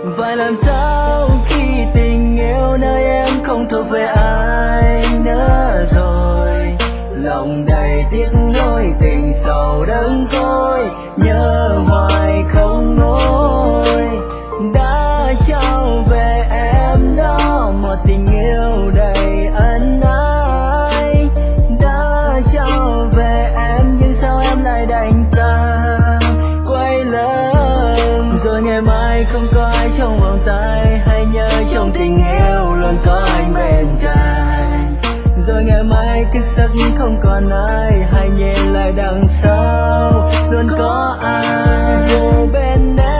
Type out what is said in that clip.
Phải làm sao khi tình yêu nơi em không thuộc về ai nữa rồi, lòng đầy tiếc nuối tình sầu đớn côi, nhớ hoài không nguôi. Đã trao về em đó một tình yêu đầy ân ái, đã trao về em nhưng sao em lại đành ta quay lưng. Rồi ngày mai không có ai trong vòng tay, hãy nhớ trong tình yêu luôn có anh bên cạnh. Rồi ngày mai thức giấc không còn ai, hãy nhìn lại đằng sau luôn có ai. Dù bên em